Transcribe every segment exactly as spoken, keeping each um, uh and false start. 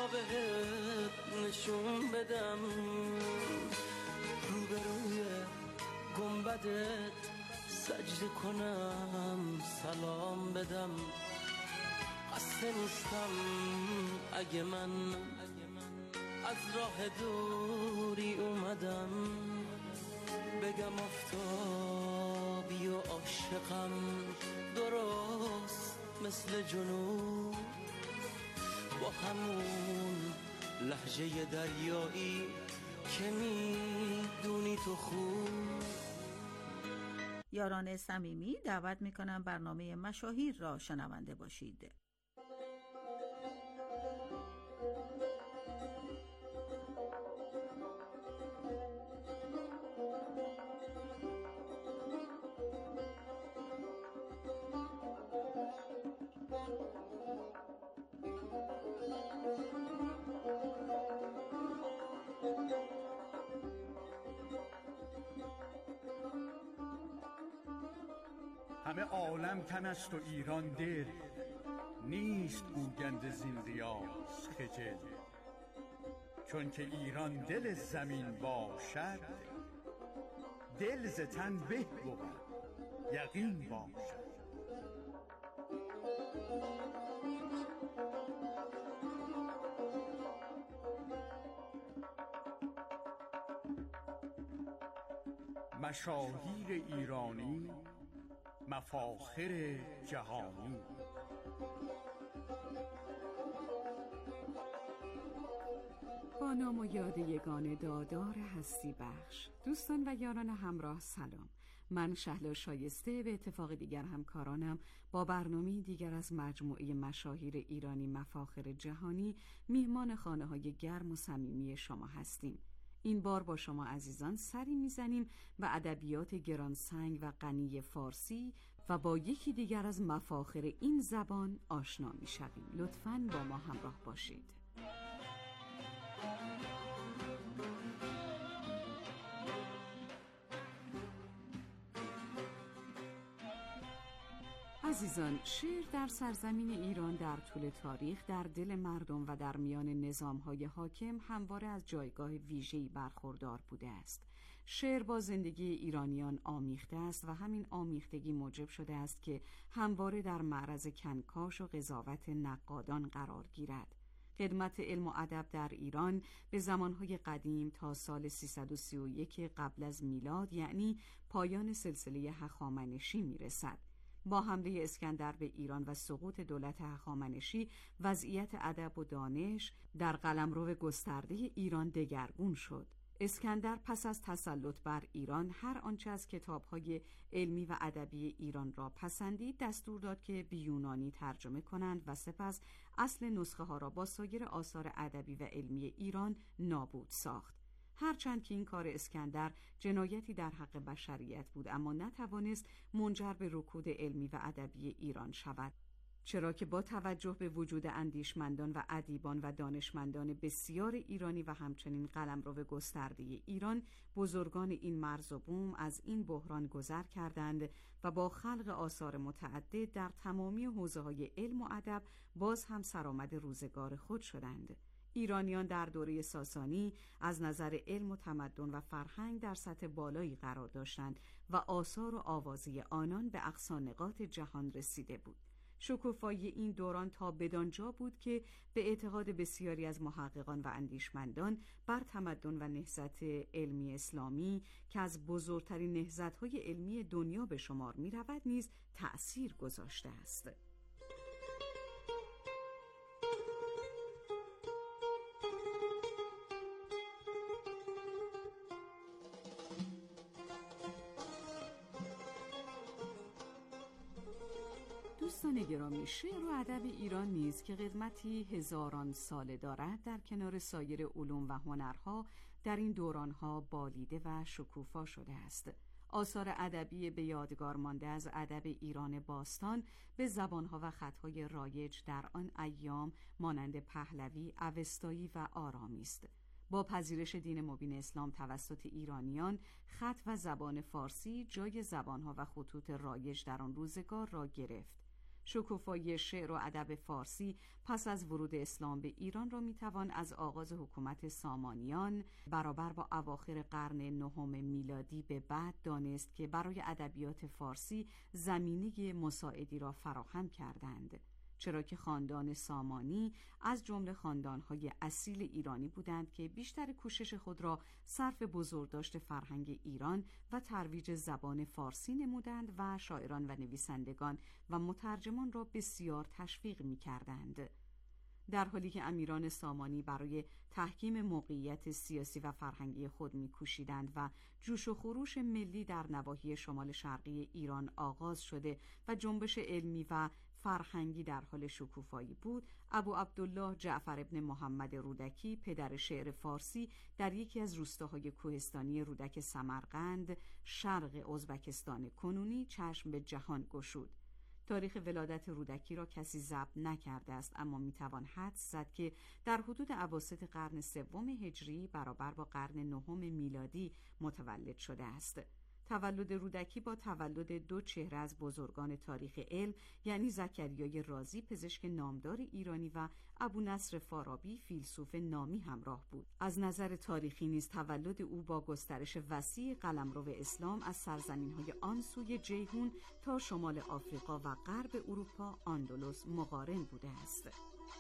بهت نشون بدم، روبروی گنبدت سجده کنم، سلام بدم. خسته نیستم اگه من از راه دوری اومدم، بگم آفتابی و عاشقم درست مثل جنوب، با همون لهجه دریایی که میدونی تو خوب. یاران صمیمی دعوت میکنم برنامه مشاهیر را شنونده باشید. همه عالم تن است و ایران دل، نیست گوگند زین ریاض خجل. چون که ایران دل زمین باشد، دل ز تن به بود یقین باشد. مشاهیر ایرانی، مفاخر جهانی. با نام و یاد یگانه دادار هستی بخش. دوستان و یاران همراه سلام. من شهلا شایسته به اتفاق دیگر همکارانم با برنامه دیگر از مجموعه مشاهیر ایرانی مفاخر جهانی میهمان خانه های گرم و صمیمی شما هستیم. این بار با شما عزیزان سری میزنیم و ادبیات گرانسنگ و غنی فارسی و با یکی دیگر از مفاخر این زبان آشنا میشویم. لطفاً با ما همراه باشید. عزیزان، شعر در سرزمین ایران در طول تاریخ در دل مردم و در میان نظام‌های حاکم همواره از جایگاه ویژه‌ای برخوردار بوده است. شعر با زندگی ایرانیان آمیخته است و همین آمیختگی موجب شده است که همواره در معرض کنکاش و قضاوت نقادان قرار گیرد. خدمت علم و ادب در ایران به زمانهای قدیم تا سال سیصد و سی و یک قبل از میلاد، یعنی پایان سلسله هخامنشی میرسد. با حمله اسکندر به ایران و سقوط دولت هخامنشی، وضعیت ادب و دانش در قلمرو گسترده ایران دگرگون شد. اسکندر پس از تسلط بر ایران هر آنچه از کتاب‌های علمی و ادبی ایران را پسندید دستور داد که به یونانی ترجمه کنند و سپس اصل نسخه ها را با سایر آثار ادبی و علمی ایران نابود ساخت. هرچند که این کار اسکندر جنایتی در حق بشریت بود، اما نتوانست منجر به رکود علمی و ادبی ایران شود، چرا که با توجه به وجود اندیشمندان و ادیبان و دانشمندان بسیار ایرانی و همچنین قلمرو گسترده ایران، بزرگان این مرز و بوم از این بحران گذر کردند و با خلق آثار متعدد در تمامی حوزه‌های علم و ادب باز هم سرآمد روزگار خود شدند. ایرانیان در دوره ساسانی از نظر علم و تمدن و فرهنگ در سطح بالایی قرار داشتند و آثار و آوازی آنان به اقصی نقاط جهان رسیده بود. شکوفایی این دوران تا بدانجا بود که به اعتقاد بسیاری از محققان و اندیشمندان بر تمدن و نهضت علمی اسلامی که از بزرگترین نهضت‌های علمی دنیا به شمار می‌رود نیز تأثیر گذاشته است. دوستان گرامی، شعر و ادب ایران نیز که قدمتی هزاران ساله دارد، در کنار سایر علوم و هنرها در این دورانها بالیده و شکوفا شده است. آثار ادبی به یادگار مانده از ادب ایران باستان به زبانها و خطهای رایج در آن ایام مانند پهلوی، اوستایی و آرامی است. با پذیرش دین مبین اسلام توسط ایرانیان، خط و زبان فارسی جای زبانها و خطوط رایج در آن روزگار را گرفت. شکوفایی شعر و ادب فارسی پس از ورود اسلام به ایران را میتوان از آغاز حکومت سامانیان برابر با اواخر قرن نهم میلادی به بعد دانست که برای ادبیات فارسی زمینه مساعدی را فراهم کردند، چرا که خاندان سامانی از جمله خاندان‌های اصیل ایرانی بودند که بیشتر کوشش خود را صرف بزرگداشت فرهنگ ایران و ترویج زبان فارسی نمودند و شاعران و نویسندگان و مترجمان را بسیار تشویق می‌کردند. در حالی که امیران سامانی برای تحکیم موقعیت سیاسی و فرهنگی خود می‌کوشیدند و جوش و خروش ملی در نواحی شمال شرقی ایران آغاز شده و جنبش علمی و فرهنگی در حال شکوفایی بود، ابو عبدالله جعفر ابن محمد رودکی، پدر شعر فارسی، در یکی از روستاهای کوهستانی رودک سمرقند، شرق ازبکستان کنونی، چشم به جهان گشود. تاریخ ولادت رودکی را کسی ضبط نکرده است، اما میتوان حدس زد که در حدود اواسط قرن سوم هجری برابر با قرن نهم میلادی متولد شده است. تولد رودکی با تولد دو چهره از بزرگان تاریخ علم، یعنی زکریای رازی پزشک نامدار ایرانی و ابو نصر فارابی فیلسوف نامی همراه بود. از نظر تاریخی نیز تولد او با گسترش وسیع قلمرو اسلام از سرزمین‌های آن سوی جیهون تا شمال آفریقا و غرب اروپا آندلس مقارن بوده است.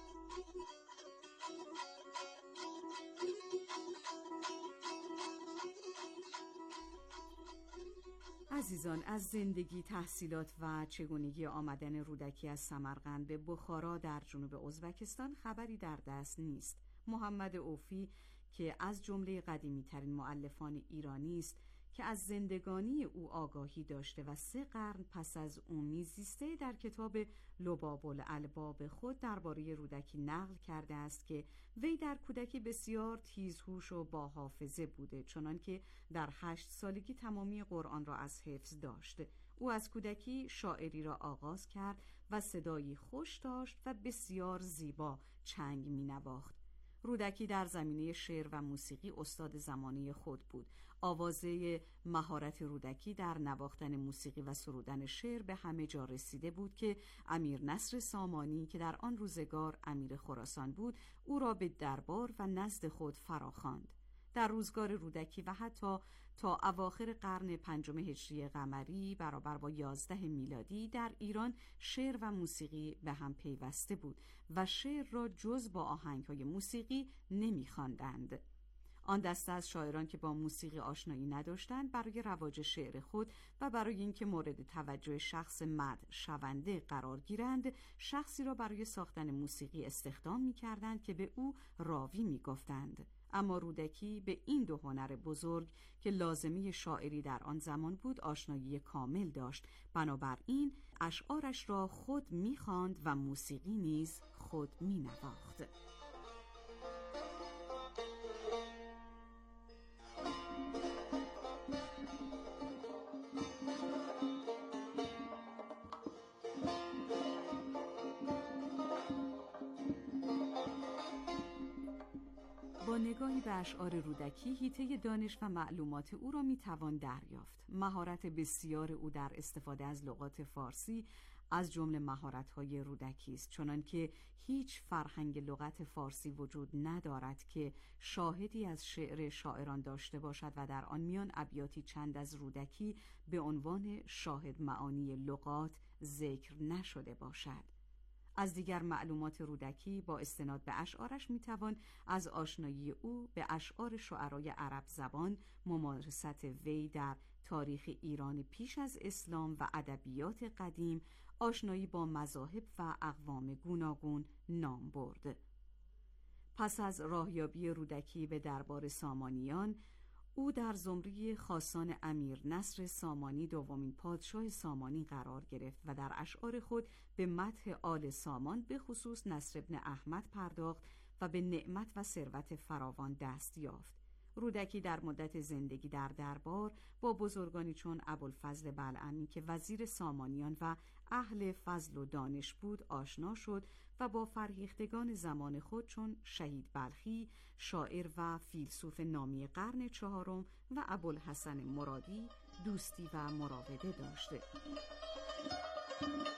عزیزان، از زندگی، تحصیلات و چگونگی آمدن رودکی از سمرقند به بخارا در جنوب ازبکستان خبری در دست نیست. محمد اوفی که از جمله قدیمی‌ترین مؤلفان ایرانی است که از زندگانی او آگاهی داشته و سه قرن پس از او میزیسته، در کتاب لباب الالباب خود درباره رودکی نقل کرده است که وی در کودکی بسیار تیزهوش و با حافظه بوده، چنان که در هشت سالگی تمامی قرآن را از حفظ داشت. او از کودکی شاعری را آغاز کرد و صدایی خوش داشت و بسیار زیبا چنگ می نواخت. رودکی در زمینه شعر و موسیقی استاد زمانه خود بود. آوازه مهارت رودکی در نواختن موسیقی و سرودن شعر به همه جا رسیده بود که امیر نصر سامانی که در آن روزگار امیر خراسان بود، او را به دربار و نزد خود فراخواند. در روزگار رودکی و حتی تا اواخر قرن پنجم هجری قمری برابر با یازده میلادی در ایران شعر و موسیقی به هم پیوسته بود و شعر را جز با آهنگ‌های موسیقی نمی‌خواندند. آن دسته از شاعران که با موسیقی آشنایی نداشتند برای رواج شعر خود و برای اینکه مورد توجه شخص مدح شونده قرار گیرند، شخصی را برای ساختن موسیقی استخدام می‌کردند که به او راوی می‌گفتند. اما رودکی به این دو هنر بزرگ که لازمه شاعری در آن زمان بود آشنایی کامل داشت، بنابراین اشعارش را خود می‌خواند و موسیقی نیز خود می‌نواخت. با نگاهی به اشعار رودکی حیطه دانش و معلومات او را میتوان دریافت. مهارت بسیار او در استفاده از لغات فارسی از جمله مهارت‌های رودکی است، چنانکه هیچ فرهنگ لغت فارسی وجود ندارد که شاهدی از شعر شاعران داشته باشد و در آن میان ابیاتی چند از رودکی به عنوان شاهد معانی لغات ذکر نشده باشد. از دیگر معلومات رودکی با استناد به اشعارش میتوان از آشنایی او به اشعار شعرای عرب زبان، ممارست وی در تاریخ ایران پیش از اسلام و ادبیات قدیم، آشنایی با مذاهب و اقوام گوناگون نام برد. پس از راهیابی رودکی به دربار سامانیان، او در زمره خاصان امیر نصر سامانی دومین پادشاه سامانی قرار گرفت و در اشعار خود به مدح آل سامان به خصوص نصر ابن احمد پرداخت و به نعمت و ثروت فراوان دست یافت. رودکی در مدت زندگی در دربار با بزرگانی چون ابوالفضل بلعمی که وزیر سامانیان و اهل فضل و دانش بود آشنا شد و با فرهیختگان زمان خود چون شهید بلخی، شاعر و فیلسوف نامی قرن چهارم، و ابوالحسن مرادی دوستی و مراوده داشته.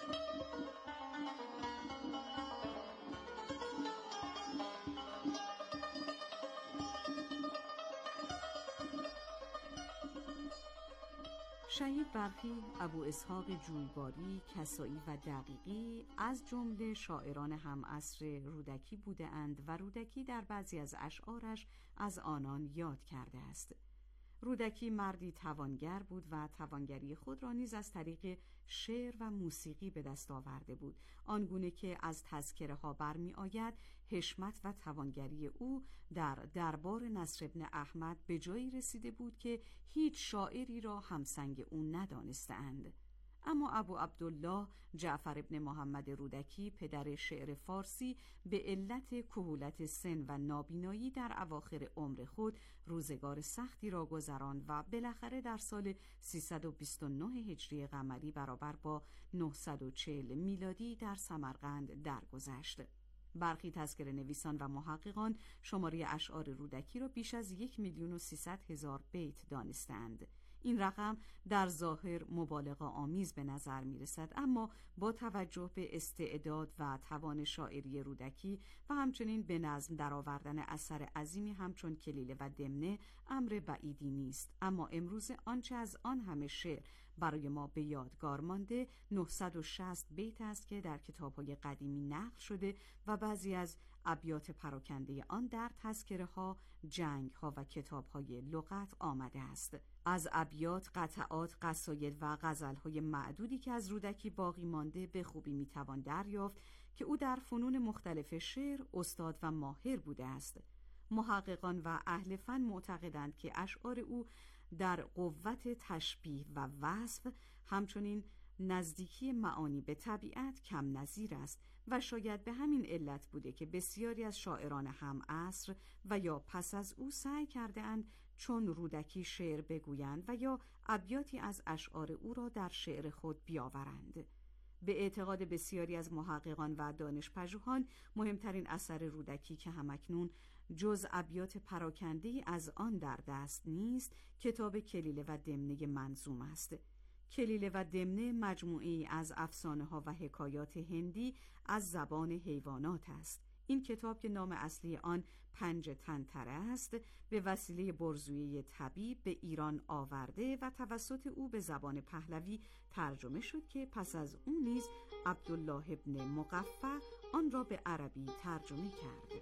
شهید برخی، ابو اسحاق جویباری، کسایی و دقیقی از جمله شاعران همعصر رودکی بوده‌اند و رودکی در بعضی از اشعارش از آنان یاد کرده است. رودکی مردی توانگر بود و توانگری خود را نیز از طریق شعر و موسیقی به دست آورده بود، آنگونه که از تذکره ها برمی آید حشمت و توانگری او در دربار نصر ابن احمد به جایی رسیده بود که هیچ شاعری را همسنگ او ندانستند. اما ابو عبدالله جعفر ابن محمد رودکی، پدر شعر فارسی، به علت کهولت سن و نابینایی در اواخر عمر خود روزگار سختی را گذراند و بالاخره در سال سیصد و بیست و نه هجری قمری برابر با نهصد و چهل میلادی در سمرقند درگذشت. برخی تذکره نویسان و محققان شماره اشعار رودکی را بیش از یک میلیون و سیصد هزار بیت دانستند. این رقم در ظاهر مبالغه آمیز به نظر می رسد، اما با توجه به استعداد و توان شاعری رودکی و همچنین به نظم درآوردن اثر عظیمی همچون کلیله و دمنه امر بعیدی نیست. اما امروز آنچه از آن همه شعر برای ما به یادگار مانده نهصد و شصت بیت است که در کتاب‌های قدیمی نقل شده و بعضی از ابیات پراکنده آن در تذکره ها، جنگ ها و کتاب های لغت آمده است. از ابیات، قطعات، قصاید و غزل های معدودی که از رودکی باقی مانده به خوبی میتوان دریافت که او در فنون مختلف شعر استاد و ماهر بوده است. محققان و اهل فن معتقدند که اشعار او در قوت تشبیه و وصف همچنین نزدیکی معانی به طبیعت کم نظیر است و شاید به همین علت بوده که بسیاری از شاعران هم عصر و یا پس از او سعی کرده اند چون رودکی شعر بگویند و یا ابیاتی از اشعار او را در شعر خود بیاورند. به اعتقاد بسیاری از محققان و دانشپژوهان مهمترین اثر رودکی که همکنون جز ابیات پراکنده از آن در دست نیست، کتاب کلیله و دمنه منظوم است. کلیله و دمنه مجموعه‌ای از افسانه ها و حکایات هندی از زبان حیوانات است. این کتاب که نام اصلی آن پنج تنتره است به وسیله برزویه طبیب به ایران آورده و توسط او به زبان پهلوی ترجمه شد که پس از او نیز عبدالله ابن مقفع آن را به عربی ترجمه کرد.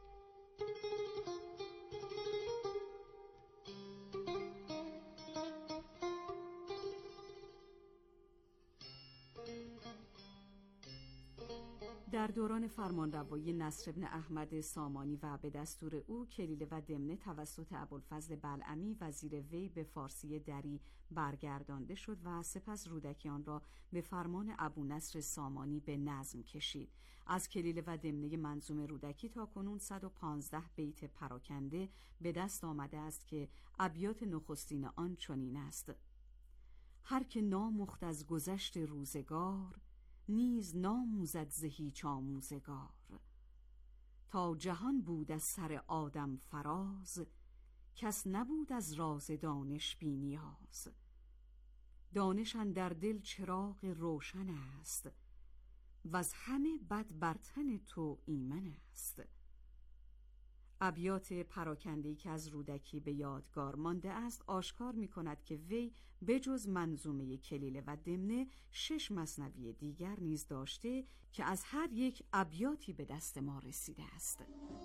در دوران فرمانروایی نصر ابن احمد سامانی و به دستور او کلیله و دمنه توسط ابوالفضل بلعمی وزیر وی به فارسی دری برگردانده شد و سپس رودکی آن را به فرمان ابو نصر سامانی به نظم کشید. از کلیله و دمنه منظوم رودکی تا کنون صد و پانزده بیت پراکنده به دست آمده است که ابیات نخستین آن چنین است: هر که نامخت از گذشت روزگار، نیز ناموزد ز هیچ آموزگار. تا جهان بود از سر آدم فراز، کس نبود از راز دانش بی نیاز. دانش اندر دل چراغ روشن است، وز همه بد بر تن تو ایمن است. ابیات پراکنده‌ای که از رودکی به یادگار مانده است آشکار می کند که وی بجز منظومه کلیله و دمنه شش مثنوی دیگر نیز داشته که از هر یک ابیاتی به دست ما رسیده است.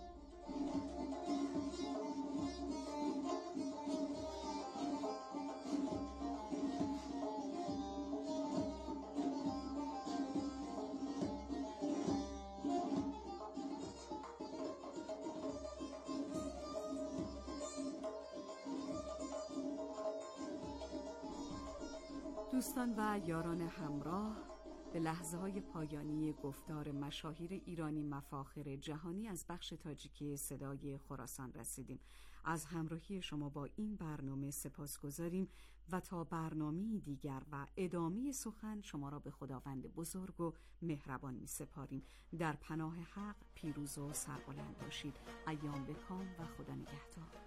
دوستان و یاران همراه، به لحظه های پایانی گفتار مشاهیر ایرانی مفاخر جهانی از بخش تاجیکی صدای خراسان رسیدیم. از همراهی شما با این برنامه سپاسگزاریم و تا برنامه دیگر و ادامه سخن شما را به خداوند بزرگ و مهربان می سپاریم. در پناه حق پیروز و سربلند باشید. ایام بکام و خدا نگهدار.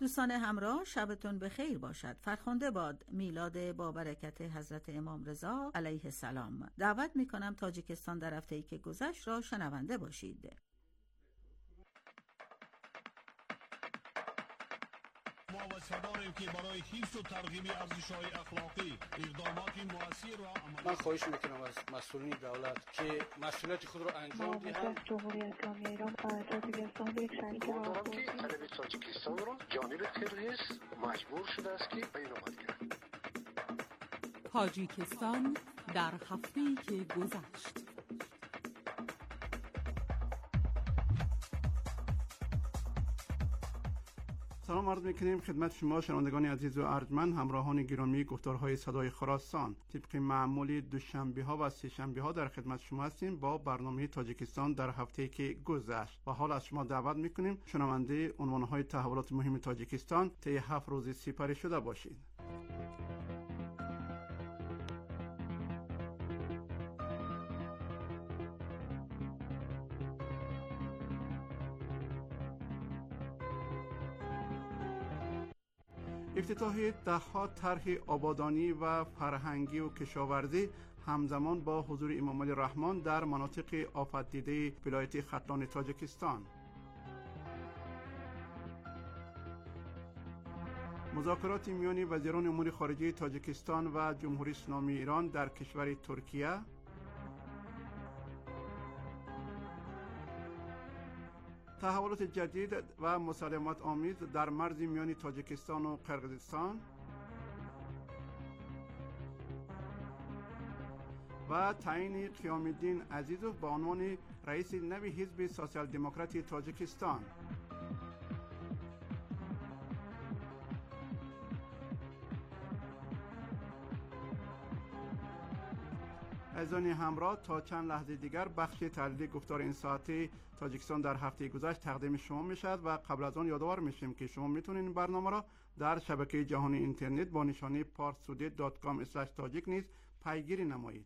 دوستان همراه، شبتون بخیر باشد. فرخنده باد میلاد با برکت حضرت امام رضا علیه السلام. دعوت میکنم تاجیکستان در هفته‌ای که گذشت را شنونده باشید. ما وعده‌داریم که برای حفظ و ترغیب ارزش‌های اخلاقی اقدامات مؤثر و عملی. من خواهش میکنم از مسئولین دولت که مسئولیت خود را انجام دهند. جمهوری اسلامی ایران تاجیکستان یک شریک راهبردی عرب تاجیکستان را جانب تروریسم مجبور شده است که بین‌آمد کند. تاجیکستان در هفته‌ای که گذشت. سلام عرض میکنیم خدمت شما شنوندگان عزیز و ارجمند، همراهان گرامی گفتارهای صدای خراسان. طبق معمول دوشنبه ها و سه شنبه ها در خدمت شما هستیم با برنامه تاجیکستان در هفته‌ای که گذشت و حال از شما دعوت میکنیم شنونده عنوانهای تحولات مهم تاجیکستان طی هفت روز سپری شده باشید. افتتاح دهها طرح آبادانی و فرهنگی و کشاورزی همزمان با حضور امام علی رحمان در مناطق آفت دیده ولایت ختلان تاجیکستان. مذاکرات میان وزیران امور خارجه تاجیکستان و جمهوری اسلامی ایران در کشور ترکیه. تحولات جدید و مسالمت آمیز در مرز میان تاجیکستان و قرقیزستان و تعیین قیام الدین عزیزوف به عنوان رئیس نوی حزب سوسیال دموکراتی تاجیکستان. عزیزان همراه، تا چند لحظه دیگر بخش تحلیلی گفتار این ساعته تاجیکستان در هفته گذشت تقدیم شما میشد و قبل از آن یادآور میشیم که شما میتونید این برنامه را در شبکه جهانی اینترنت با نشانی پارستودی دات کام اسلش تاجیک نیز پیگیری نمایید.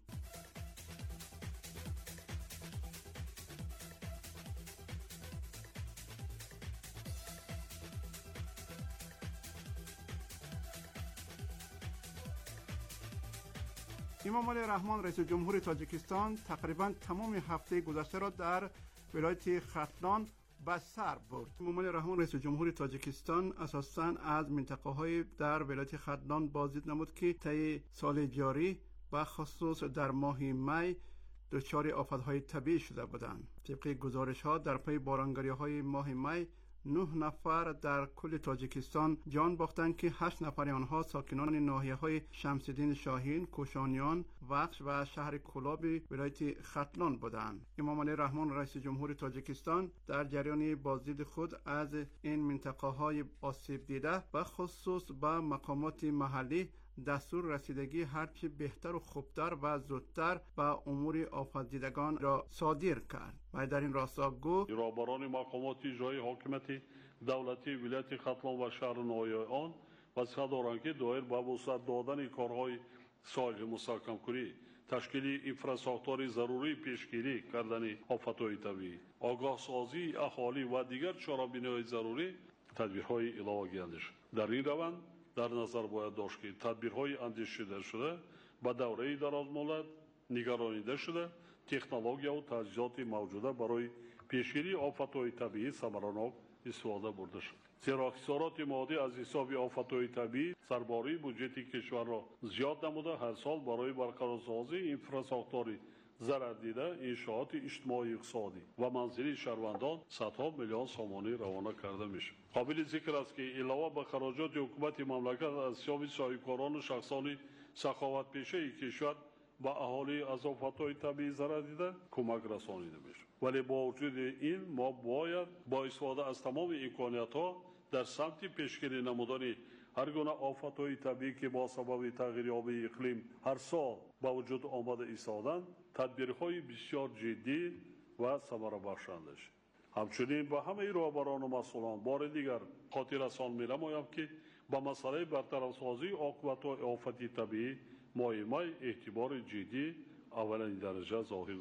امام علی رحمان رئیس جمهور تاجیکستان تقریبا تمام هفته گذشته را در ولایت ختلان به سر برد. امام علی رحمان رئیس جمهور تاجیکستان اساساً از منطقه‌های در ولایت ختلان بازدید نمود که طی سال جاری و خصوص در ماه می دچار آفت‌های طبیعی شده بودند. طبق گزارش‌ها در پی بارانگری‌های ماه می نه نفر در کل تاجیکستان جان باختند که هشت نفر آنها ساکنان ناحیه‌های شمس‌الدین شاهین، کوشانیان، وخش و شهر کلاب ولایت ختلان بودند. امام علی رحمان رئیس جمهور تاجیکستان در جریان بازدید خود از این منطقه‌های آسیب دیده و خصوص به مقامات محلی دستور رسیدگی هرچی بهتر و خوبتر و زودتر به امور آفت دیدگان را صادر کرد و در این راستا گفت رهبران مقامات اجرایی حاکمیت دولتی ولایت ختلان و شهر ناحیه آن وظیفه دارند که دایر به وسعت دادن کارهای صالح مستحکم کنی، تشکیل اینفراساختور ضروری پیشگیری کردن آفت‌های طبیعی، آگاه سازی اهالی و دیگر چاره‌بینی‌های ضروری تدبیرهای علاوه گیرنده شد. در این روند در نظر باید داشت که تدبیرهای اندیشیده شده با دوره دراز مدت نگرانیده شده تکنولوژی و تجهیزات موجوده برای پیشگیری آفت‌های طبیعی ثمراناک استفاده برده شد. زیرا خسارات مادی از حساب آفت‌های طبیعی سرباری بودجه کشور را زیاد نموده هر سال برای برقرارسازی اینفراساختور ضرر دیده انشاءات اجتماعی اقتصادی و منزلی شهروندان صدها میلیون سامانی روانه کرده میشه. قابل ذکر است که علاوه به خراجات حکومت مملکت از سیاب صاحبکاران و شخصان سخاوت پیشه کشور با اهالی از آفت‌های طبیعی ضرر دیده کمک رسانیده میشه. ولی با وجود این ما باید با استفاده از تمام امکانیت‌ها در سمت پیشگیری نمودن هر گونه آفت‌های طبیعی که با سبب تغییر آب اقلیم هر سال با وجود آمده ایستادند تدبیرهای بسیار جدی و ثمره بخشنده است. همچنین با همه رهبران و مسئولان بار دیگر خاطر رسان می‌نمایم که با مسئله برطرف سازی عاقبت‌های آفت طبیعی ماه می اعتبار جدی اولین درجه ظاهر نمود.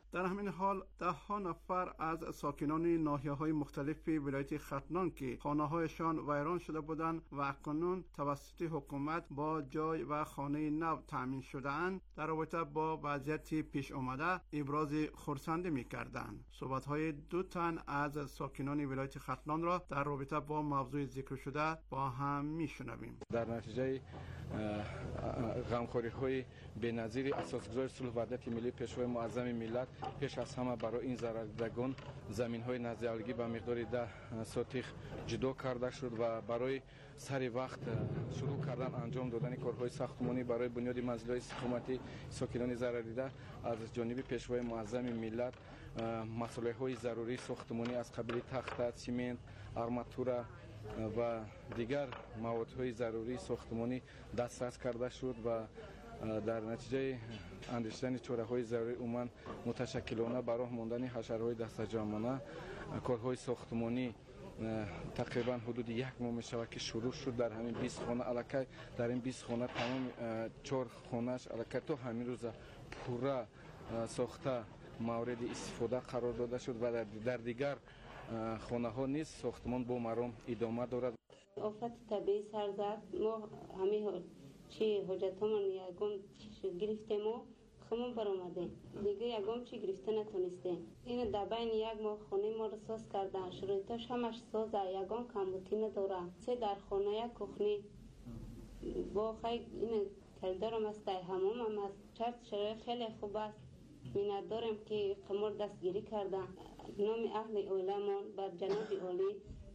در همین حال ده ها نفر از ساکنان ناحیه‌های مختلف ولایت ختلان که خانه‌هایشان ویران شده بودند و اکنون توسط حکومت با جای و خانه نو تأمین شده‌اند، در رابطه با وضعیت پیش آمده ابراز خرسندی می‌کردند. صحبت‌های دو تن از ساکنان ولایت ختلان را در رابطه با موضوع ذکر شده با هم می‌شنویم. در نتیجه غمخوری‌های بی‌نظیر اساسگزار صلح و وحدت ملی پیشوای معظم ملت پیش از همه برای این ضرردگان زمین‌های نزدیکی به مقدار ده سوتیخ جدا کرده شد و برای سر وقت شروع کردن انجام دادن کارهای ساختمانی برای بنیاد منزل‌های حکومتی ساکنان ضرردیده از جانب پیشوای معظم ملت مسائل‌های ضروری ساختمانی از قبیل تخت، سیمنت، آرماتور و دیگر موادهای ضروری ساختمانی دسترس کرده شد و در نتیجه اندیشیدن چاره‌های ضروری عموما متشکلانه برای ماندن حشرهای دستجمعانه کارهای ساختمانی تقریبا حدود یک ماه می شود که شروع شد. در همین بیست خانه الکی در این بیست خانه تمام چهار خانه‌اش الکی تا همین روز پورا ساخته مورد استفاده قرار داده شد و در دیگر خانه ها نیز ساختمان با مرام ادامه دارد. آفت طبیعی سر زد، ما همه چی حاجتمون یگم گرفتیم و خمون برآمده دیگه یگم چی گرفته نتونستیم. این در بین یک ماه خانه ما رو ساز کردن، شروعش همش سازه، یگم کمبودی نداره. سه در خانه یک کخنی با خیلی این کلدارم است، همون هم است، چرت شرای خیلی خوب است. می‌نت دارم که قمر دستگیری کردن. نام اهل علمان بر جناب عالی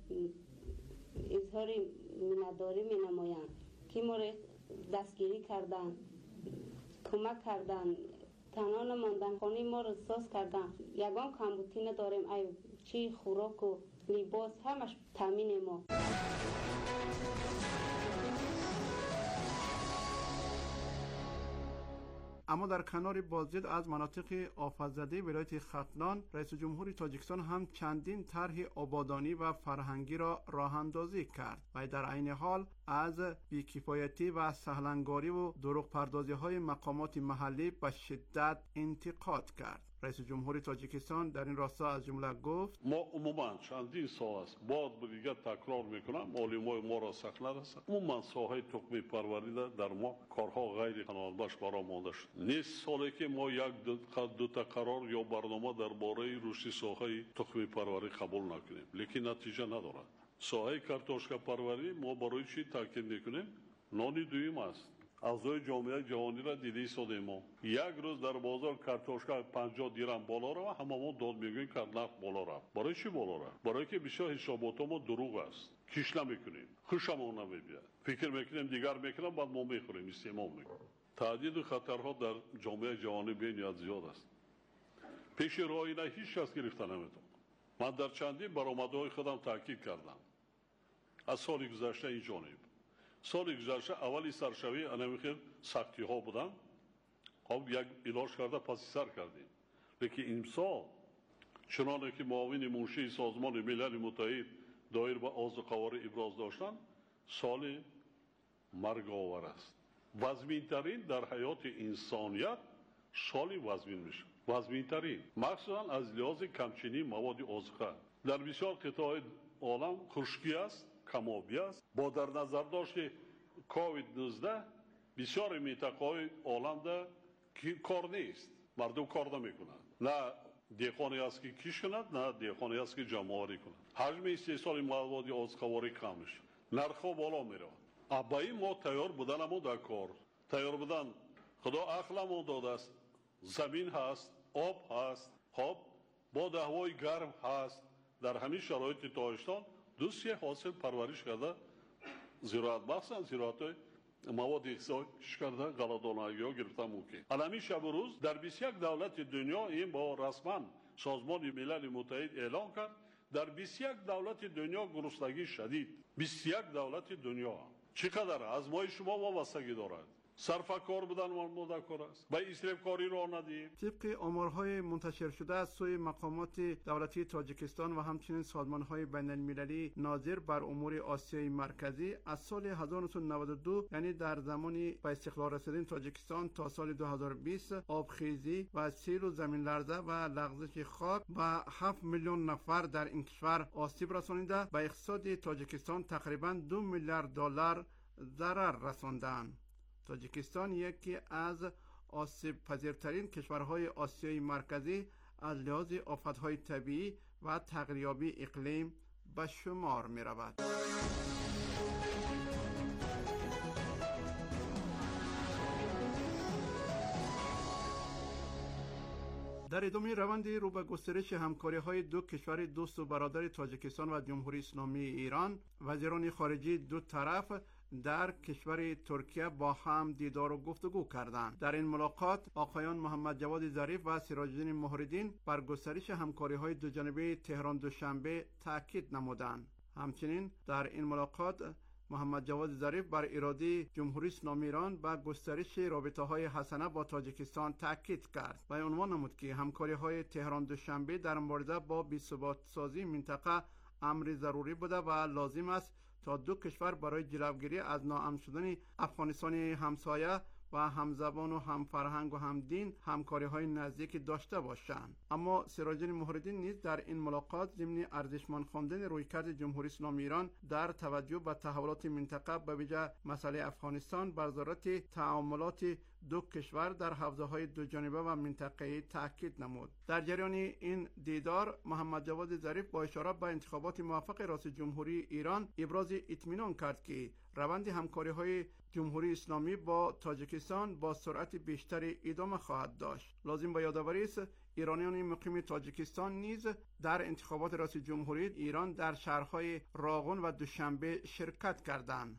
اظهار می‌نداری می‌نمایند که ما را دستگیری کردن، کمک کردن، تنها نماندن، خانه ما را ساز کردن. یگان کمبودی نداریم، ای چی خوراک و لباس همش تامین ما. اما در کنار بازدید از مناطق آفت‌زده ولایت ختلان، رئیس جمهور تاجیکستان هم چندین طرح آبادانی و فرهنگی را راه اندازی کرد و در عین حال از بی‌کفایتی و سهلنگاری و دروغ پردازی های مقامات محلی به شدت انتقاد کرد. رئیس جمهور تاجیکستان در این راستا از جمله گفت: ما عموما چندین سال است باز به دیگر تکرار میکنم، معلمای ما را سخت نرسد. عموما ساحه تخمی پروری در ما کارها غیر قانونباش برا مانده شد. نیست سالی که ما یک دو تا قرار یا برنامه درباره رشد ساحه تخمی پروری قبول نکنیم، لیکن نتیجه ندارد. ساحه کارتوشکا پروری ما برای چی تاکید میکنیم؟ نانی دویم است. اعضای جامعه جهانی را دیده ساده ما یک روز در بازار کارتوشکا پنجاه دیرم بالا را و همه ما داد میگوییم که نرخ بالا را. برای چی بالا را؟ برای که بسیار حسابات ما دروغ است. کیش نمیکنیم، خوشمون نمیاد، فکر میکنیم دیگر میکنیم، بعد ما میخوریم، استعمال میکنیم. تهدید و خطرها در جامعه جهانی بسیار زیاد است. پیش راهی نه هیچ کس گرفته نمیتونه. من در چندین برآمدهای خودم تاکید کردم از سال گذشته این جانب. سال گذشته اولی سرشوی انمیخیر سختی ها بودن، خب یک علاج کرده پسی سر کردیم. لیکن امسال چنانه که معاون منشی سازمان ملل متحد دایر به آز و قواره ابراز داشتن، سال مرگ آور است. وزمین ترین در حیات انسانیت سال وزمین میشه، وزمین ترین، مخصوصا از لحاظ کمچینی مواد آذوقه. در بسیار قطاع عالم خشکی است، کمابی است. با در نظر داشت کووید نوزده بسیار منطقه‌های عالم ده کار نیست، مردم کار نمیکنند. نه دیخانی است که کیش کند، نه دیخانی است که جمع‌آوری کند. حجم استحصال مواد آذوقه‌واری کم میشه، نرخ‌ها بالا میره. ابایی ما تیار بودن ما در کار تیار بودن، خدا عقلمون داده است. زمین هست، آب هست، خب با هوای گرم هست. در همین شرایط تاجیکستان دوستی حاصل پرورش کرده، زراعت بخشن، زراعت مواد اخراج کرده، غلادانه‌ای ها گرفته ممکن. الان شب و روز در بیست و یک دولت دنیا این با رسما سازمان ملل متحد اعلام کرد، در بیست و یک دولت دنیا گرسنگی شدید. بیست و یک دولت دنیا چقدر از ما شما وابستگی دارد؟ سرفکار بودن مدکار است. به اسلام کاری را ندید. طبق آمارهای منتشر شده از سوی مقامات دولتی تاجیکستان و همچنین سازمانهای بین المللی ناظر بر امور آسیای مرکزی، از سال هزار و نهصد و نود و دو یعنی در زمانی به استقلال رسیدن تاجیکستان تا سال دو هزار و بیست، آبخیزی و سیل و زمین لرزه و لغزش خاک و هفت میلیون نفر در این کشور آسیب رسانیده به اقتصاد تاجیکستان تقریبا دو میلیارد دلار ضرر رساندند. تاجیکستان یکی از آسیب پذیرترین کشورهای آسیای مرکزی از لحاظ آفتهای طبیعی و تغییریابی اقلیم به شمار می رود. در ادامه روند رو به گسترش همکاری‌های دو کشور دوست و برادر تاجیکستان و جمهوری اسلامی ایران، وزیران خارجه دو طرف در کشور ترکیه با هم دیدار و گفتگو کردند. در این ملاقات آقایان محمد جواد ظریف و سراج الدین مهرالدین بر گسترش همکاری‌های دوجانبه تهران دوشنبه تاکید نمودند. همچنین در این ملاقات محمد جواد ظریف بر اراده جمهوری اسلامی ایران به گسترش رابطه‌های حسنه با تاجیکستان تاکید کرد و عنوان نمود که همکاری‌های تهران دوشنبه در مبارزه با بی‌ثبات سازی منطقه امر ضروری بوده و لازم است تا دو کشور برای جلوگیری از ناامن شدن افغانستان همسایه و همزبان و همفرهنگ و همدین همکاری‌های نزدیک داشته باشند. اما سراج الدین مهرالدین نیز در این ملاقات ضمن ارزشمند خواندن رویکرد جمهوری اسلامی ایران در توجه به تحولات منطقه به ویژه مسئله افغانستان بر ضرورت تعاملات دو کشور در حوزه‌های دوجانبه و منطقه‌ای تاکید نمود. در جریان این دیدار محمد جواد ظریف با اشاره به انتخابات موفق رئیس جمهوری ایران ابراز اطمینان کرد که روند همکاری‌های جمهوری اسلامی با تاجیکستان با سرعت بیشتری ادامه خواهد داشت. لازم به یادآوری است ایرانیان مقیم تاجیکستان نیز در انتخابات رئیس جمهوری ایران در شهرهای راغون و دوشنبه شرکت کردند.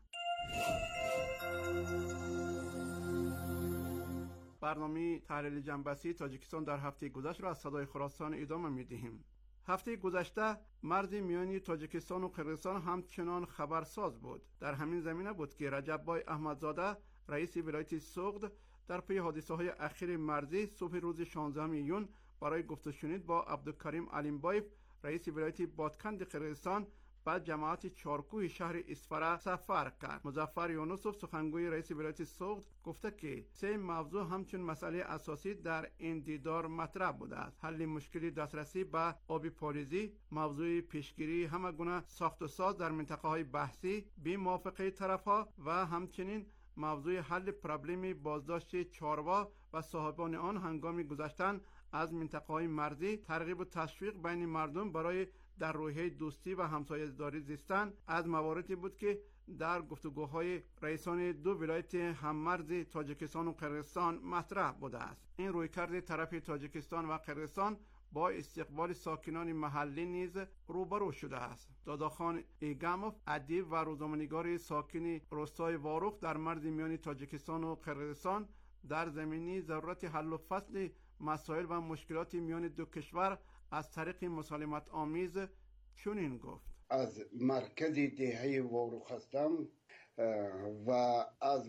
برنامه تحلیل جنبشی تاجیکستان در هفته گذشته را از صدای خراسان ادامه می‌دهیم. هفته گذشته مرز میانی تاجیکستان و قرقیزستان همچنان خبرساز بود. در همین زمینه بود که رجب بای احمدزاده رئیس ولایت سوغد در پی حادثه‌های اخیر مرزی صبح روز شانزدهم ایون برای گفت و شنید با عبدالکریم علیمبایف رئیس ولایت بادکند قرقیزستان بعد جماعت چارکوه شهر اسفره سفر کرد. مظفر یونسوف سخنگوی رئیس ولایت سوغد گفته که سه موضوع همچون مسئله اساسی در این دیدار مطرح بوده است: حل مشکل دسترسی به آب پالیزی، موضوع پیشگیری همه گونه ساخت و ساز در منطقه های بحثی بی موافقه طرفها و همچنین موضوع حل پرابلم بازداشت چاروا و صاحبان آن هنگام گذشتن از منطقه های مرزی، ترغیب و تشویق بین مردم برای در روحیه دوستی و همسایه‌داری زیستن از مواردی بود که در گفتگوهای رئیسان دو ولایت هممرز تاجیکستان و قرقیزستان مطرح بوده است. این رویکرد طرف تاجیکستان و قرقیزستان با استقبال ساکنان محلی نیز روبرو شده است. داداخان ایگاموف، ادیب و روزنامه‌نگار ساکن روستای واروخ در مرز میان تاجیکستان و قرقیزستان در زمینه ضرورت حل و فصل مسائل و مشکلات میان دو کشور از طریق مسالمت آمیز چنین گفت: از مرکز دهه واروخ هستم و از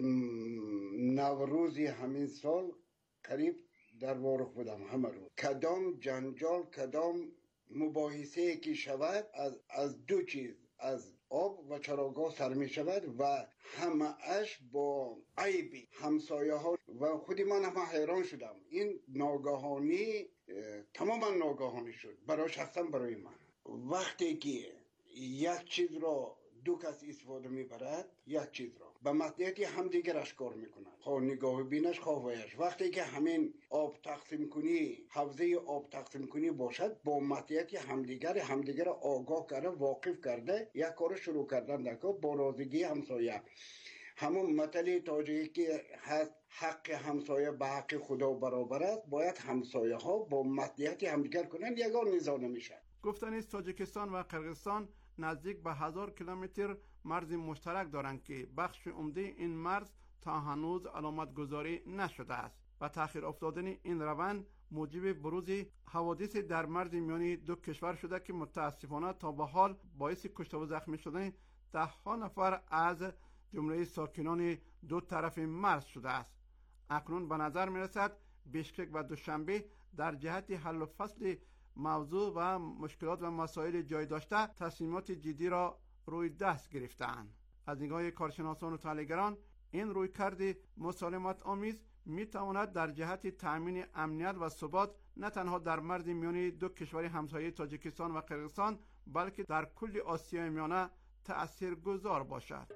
نوروز همین سال قریب در واروخ بودم. همه رو کدام جنجال، کدام مباحثه که شود از, از دو چیز، از آب و چراگاه سر می شود و همه اش با عیبی همسایه ها و خودی من هم حیران شدم. این ناگهانی، تماما ناگهانی شد برای شخصا برای من. وقتی که یک چیز را دو کس استفاده میبرد، یک چیز را به مصلحت همدیگر اشکار میکنند، خواه نگاه بینش خواه ویش. وقتی که همین آب تقسیم کنی، حوزه آب تقسیم کنی باشد، با مصلحت همدیگر همدیگر آگاه کرده، واقف کرده، یک کار شروع کردن دکا با رازگی همسایه. همون مطلع تاجیکی که هست حق همسایه به حق خدا برابر است، باید همسایه ها با مصلحت همدیگر کنند، یگان نزاع نمیشه. گفتن است تاجیکستان و قرقیزستان نزدیک به هزار کیلومتر مرز مشترک دارند که بخش عمده این مرز تا هنوز علامت گذاری نشده است و تأخیر افتادن این روند موجب بروز حوادث در مرز میانی دو کشور شده که متاسفانه تا به حال باعث کشته و زخمی شدن ده ها نفر از جمله ساکنان دو طرف مرز شده است. اکنون به نظر می رسد بیشکک و دوشنبه در جهت حل و فصل موضوع و مشکلات و مسائل جای داشته تصمیمات جدی را روی دست گرفتند. از نگاه کارشناسان و تحلیلگران این رویکرد مسالمت آمیز می تواند در جهت تأمین امنیت و ثبات نه تنها در مرز میان دو کشور همسایه تاجیکستان و قرقیزستان بلکه در کل آسیای میانه تأثیرگذار باشد.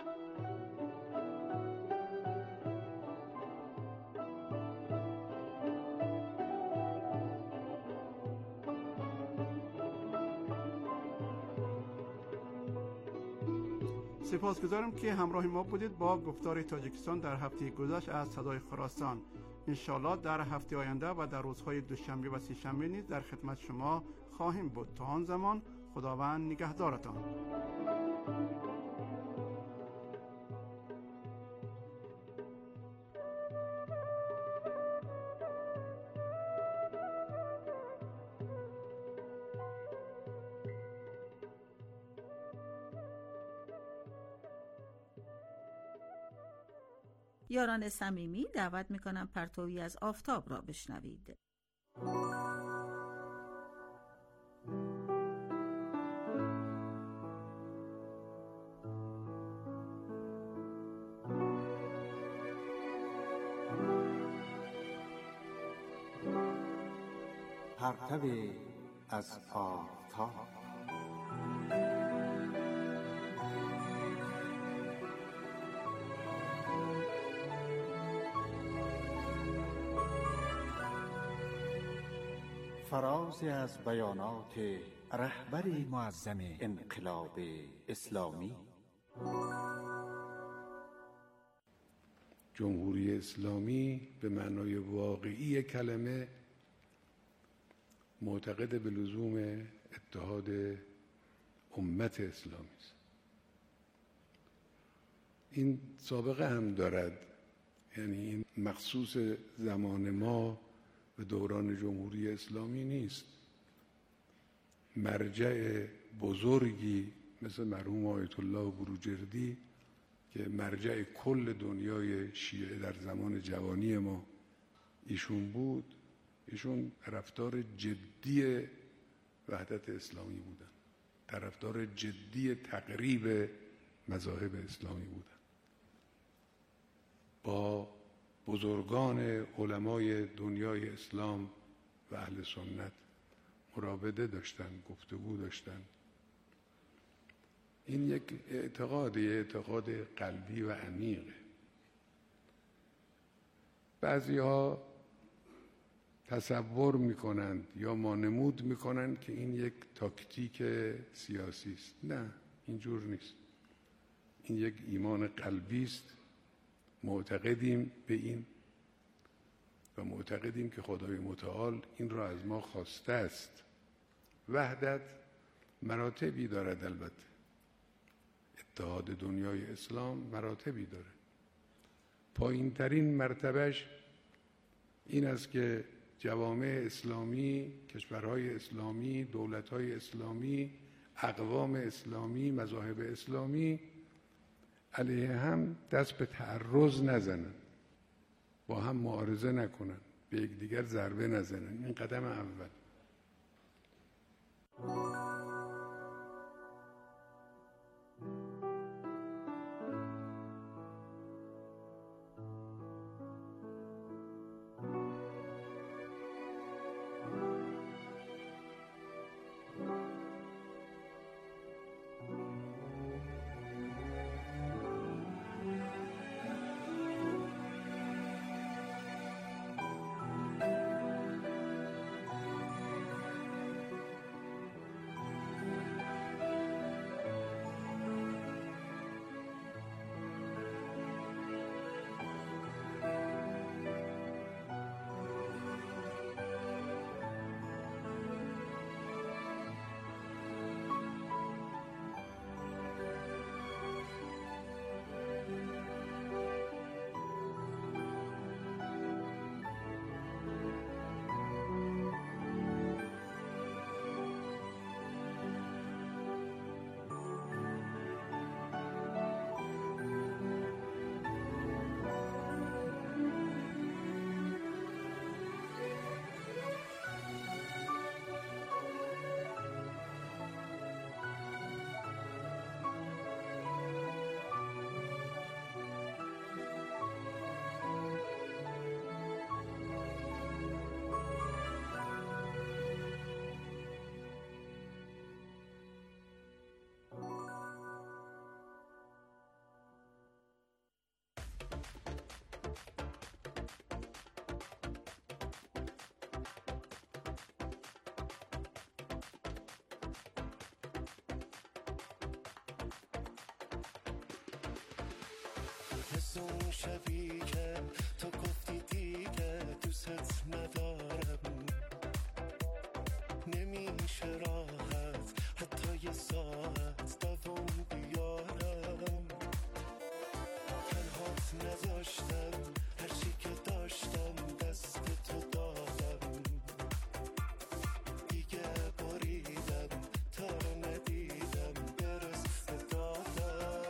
سپاسگزارم که همراه ما بودید با گفتار تاجیکستان در هفته گذشته از صدای خراسان. انشالله در هفته آینده و در روزهای دوشنبه و سه‌شنبه نیز در خدمت شما خواهیم بود. تا آن زمان خداوند نگهدارتان. یاران صمیمی، دعوت میکنم پرتویی از آفتاب را بشنوید. پرتوی از آفتاب. فرازی از بیانات رهبر معظم انقلاب اسلامی. جمهوری اسلامی به معنای واقعی کلمه معتقد به لزوم اتحاد امت اسلامی است. این سابقه هم دارد، یعنی این مخصوص زمان ما و دوران جمهوری اسلامی نیست. مرجع بزرگی مثل مرحوم آیت الله بروجردی که مرجع کل دنیای شیعه در زمان جوانی ما ایشون بود، ایشون طرفدار جدی وحدت اسلامی بودن، طرفدار جدی تقریب مذاهب اسلامی بودن. با بزرگان علمای دنیای اسلام و اهل سنت مراوده داشتن، گفتگو داشتن. این یک اعتقاد، یک اعتقاد قلبی و عمیقه. بعضی ها تصور میکنند یا مانمود میکنند که این یک تاکتیک سیاسی است. نه، اینجور نیست. این یک ایمان قلبی است. معتقدیم به این و معتقدیم که خدای متعال این را از ما خواسته است. وحدت مراتبی دارد، البته اتحاد دنیای اسلام مراتبی داره. پایین ترین مرتبهش این است که جوامع اسلامی، کشورهای اسلامی، دولتهای اسلامی، اقوام اسلامی، مذاهب اسلامی علیه هم دست به تعرض نزنن، با هم معارضه نکنن، به یکدیگر ضربه نزنن. این قدم اول. شبی که تو گفتی دیگه دوست ندارم، نمیشه راحت حتی یه ساعت دوام بیارم. تنهات نذاشتم، هرچی که داشتم دست تو دادم، دیگه بریدم تا رو ندیدم برس دادم.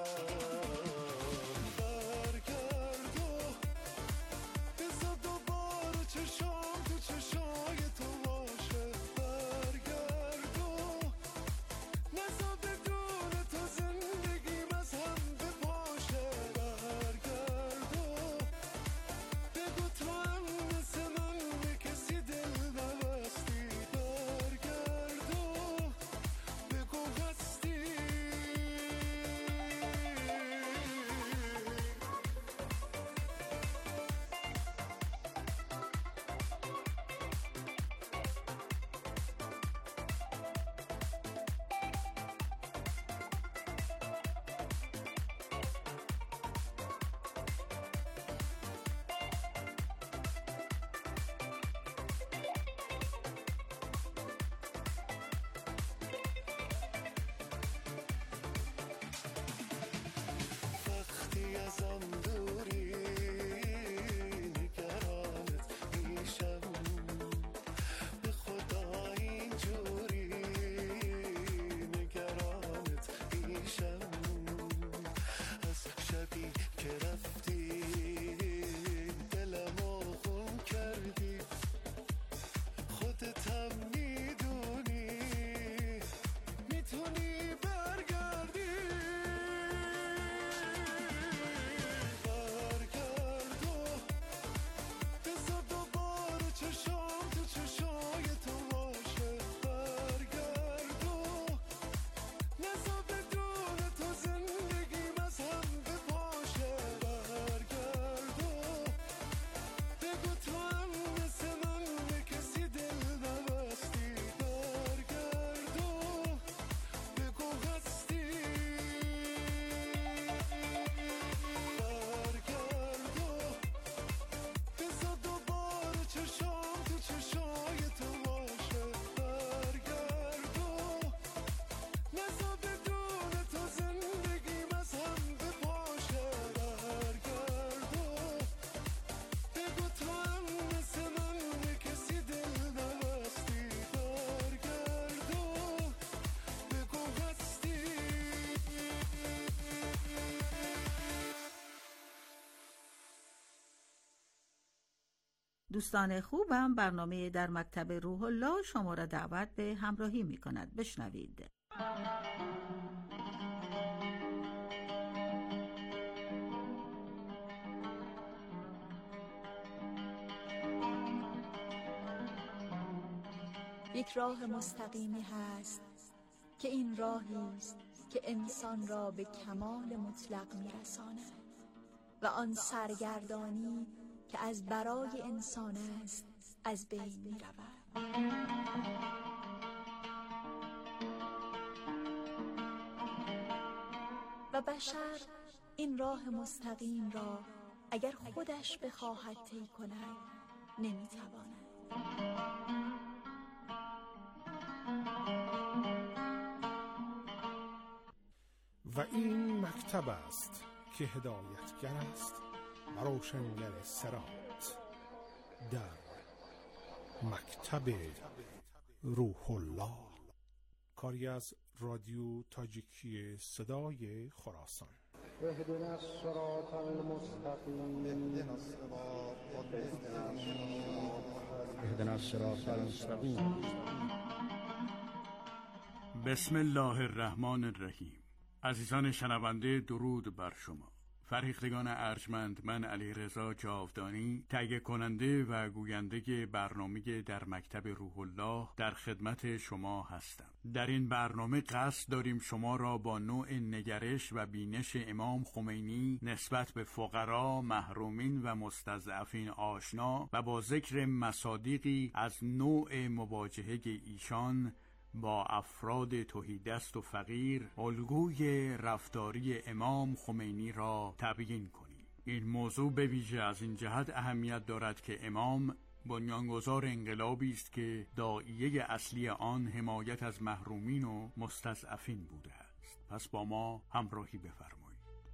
برگرد و بذار دوباره چشام تو چشای تو باشه. برگرد و نذار بدون تو زندگیم از هم بپاشه. برگرد و بگو تو هم مثل من به کسی دل نبستی. برگرد و بگو هستی. وقتی ازم دوری نگرانت میشم، به خدا اینجوری نگرانت میشم. از شبی که رفتی دلمو خون کردی، خودت هم میدونی میتونی برگردی. برگرد و بذار دوباره چشام تو چشای تو باشه. برگرد و نذار بدون تو زندگیم از هم بپاشه. برگرد و بگو تو هم مثل من به کسی دل نبستی. برگرد و بگو هستی. برگرد و بذار دوباره چشام تو چشای تو باشه. برگرد و نذار بدون تو زندگیم از هم بپاشه. برگرد و بگو تو هم مثل من به کسی دل نبستی. برگرد و بگو هستی. دوستان خوبم، برنامه در مکتب روح الله شما را دعوت به همراهی می کند. بشنوید. یک راه مستقیمی هست که این راهی است که انسان را به کمال مطلق می‌رساند و آن سرگردانی که از برای انسان است از بین می‌رود. و بشر این راه مستقیم را اگر خودش بخواهد طی کند نمی‌تواند. و این مکتب است که هدایتگر است و روشنگر صراط. در مکتب روح الله، کاری از رادیو تاجیکی صدای خراسان. اهدنا الصراط المستقیم اهدنا الصراط المستقیم. بسم الله الرحمن الرحیم. عزیزان شنونده، درود بر شما. فرهیختگان ارجمند، من علیرضا جاودانی، تهیه کننده و گوینده برنامه در مکتب روح الله در خدمت شما هستم. در این برنامه قصد داریم شما را با نوع نگرش و بینش امام خمینی نسبت به فقرا، محرومین و مستضعفین آشنا و با ذکر مصادیقی از نوع مواجهه ایشان با افراد تهیدست و فقیر الگوی رفتاری امام خمینی را تبیین کنیم. این موضوع به ویژه از این جهت اهمیت دارد که امام بنیانگذار انقلابی است که داعیه اصلی آن حمایت از محرومین و مستضعفین بوده است. پس با ما همراهی بفرمایید.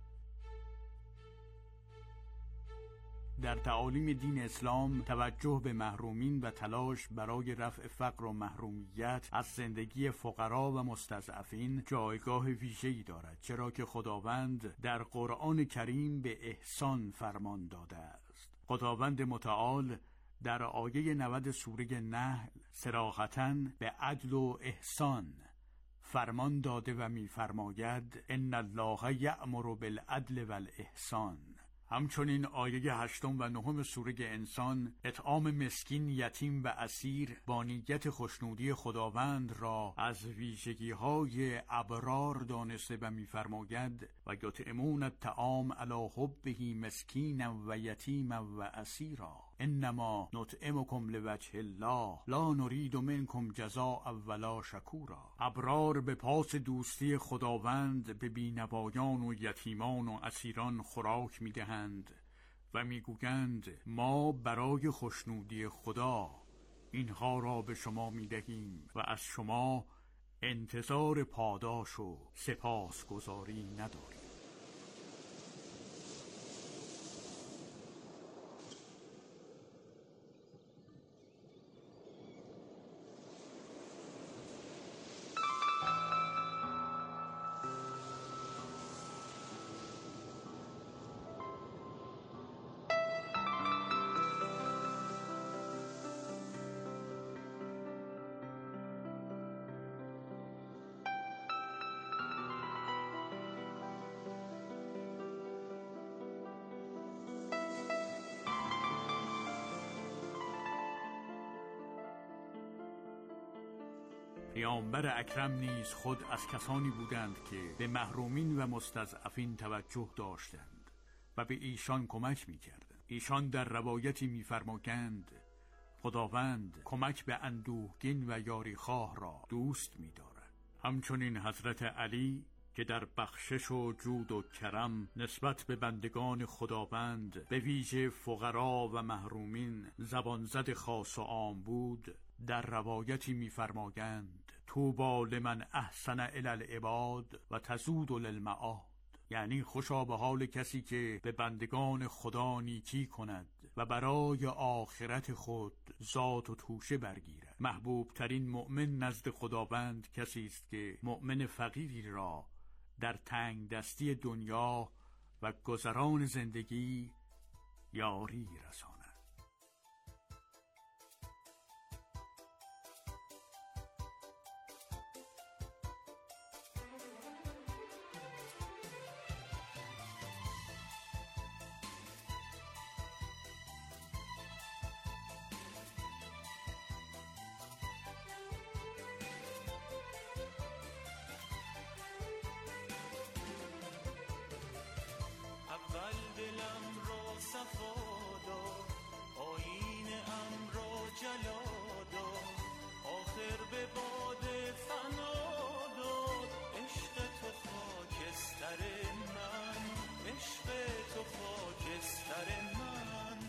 در تعالیم دین اسلام توجه به محرومین و تلاش برای رفع فقر و محرومیت از زندگی فقرا و مستضعفین جایگاه ویژه‌ای دارد، چرا که خداوند در قرآن کریم به احسان فرمان داده است. خداوند متعال در آیه نود سوره نحل صراحتاً به عدل و احسان فرمان داده و می‌فرماید ان الله یأمر بالعدل والاحسان. همچنین آیه هشتم و نهم سوره انسان اطعام مسکین، یتیم و اسیر با نیت خوشنودی خداوند را از ویژگی‌های ابرار دانسته و می‌فرماید و یطعمون الطعام علی حبه مسکینا و یتیما و اسیرا انما نطعمکم لوجه الله لا نرید منکم جزاء ولا شکورا. ابرار به پاس دوستی خداوند به بینوایان و یتیمان و اسیران خوراک می‌دهند و می‌گویند ما برای خوشنودی خدا اینها را به شما می‌دهیم و از شما انتظار پاداش و سپاسگزاری نداریم. پیامبر اکرم نیز خود از کسانی بودند که به محرومین و مستضعفین توجه داشتند و به ایشان کمک می‌کردند. ایشان در روایتی می‌فرمایند خداوند کمک به اندوهگین و یاریخواه را دوست می‌دارد. همچنین حضرت علی که در بخشش و جود و کرم نسبت به بندگان خداوند به ویژه فقرا و محرومین زبانزد خاص و عام بود، در روایتی می‌فرمایند طوبی لمن احسن الی العباد و تزود للمعاد، یعنی خوشا به حال کسی که به بندگان خدا نیکی کند و برای آخرت خود ذات و توشه برگیرد. محبوب ترین مؤمن نزد خداوند کسی است که مؤمن فقیری را در تنگ دستی دنیا و گذران زندگی یاری رساند. اول دلم را صفا داد، آیین ام را جلا داد، آخر به باد فنا داد. عشق تو خاکستر من، عشق تو خاکستر من.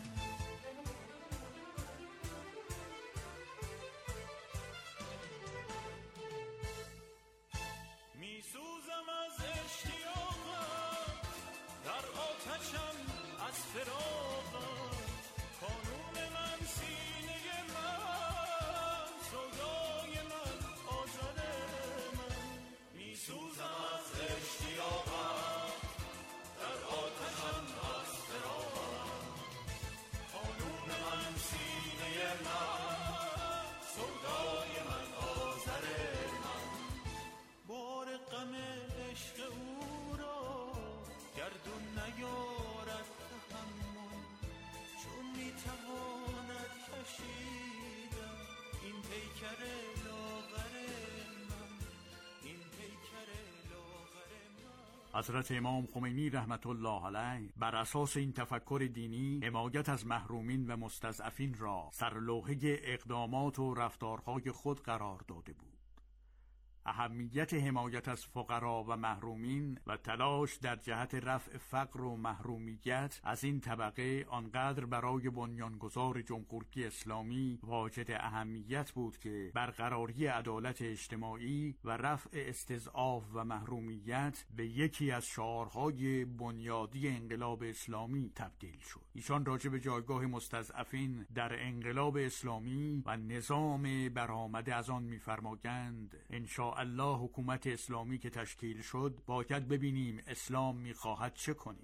می سوزم از اشتیاقم، در آتشم از فراقم. کانون من سینه من، سودای من آزاد من. می سوزم از اشتیاقم، در آتشم از فراقم. کانون من سینه من، سودای من آزاد من. بار غم عشق او را گردون نیارد تحمل، چون میتواند کشیدن این پیکر لاغر من، این پیکر لاغر من. حضرت امام خمینی رحمت الله علیه بر اساس این تفکر دینی حمایت از محرومین و مستضعفین را سرلوحه اقدامات و رفتارهای خود قرار داده بود. اهمیت حمایت از فقرا و محرومین و تلاش در جهت رفع فقر و محرومیت از این طبقه آنقدر برای بنیانگذار جمهوری اسلامی واجد اهمیت بود که برقراری عدالت اجتماعی و رفع استضعاف و محرومیت به یکی از شعارهای بنیادی انقلاب اسلامی تبدیل شد. ایشان راجع به جایگاه مستضعفین در انقلاب اسلامی و نظام برآمده از آن می‌فرمایند ان شاء الله حکومت اسلامی که تشکیل شد باید ببینیم اسلام می‌خواهد چه کنیم.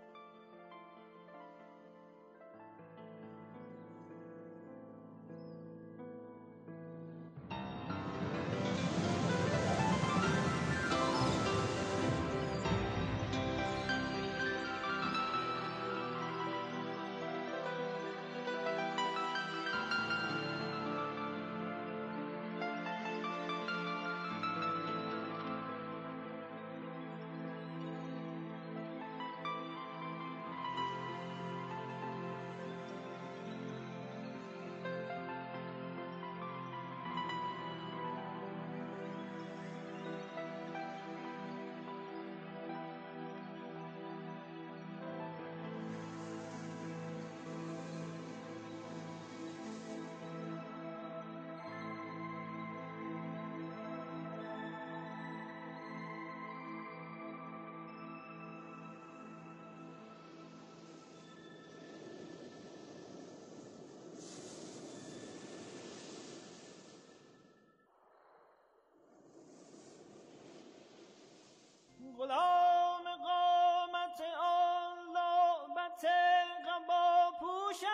غلام قامت آن لعبت قبا پوشم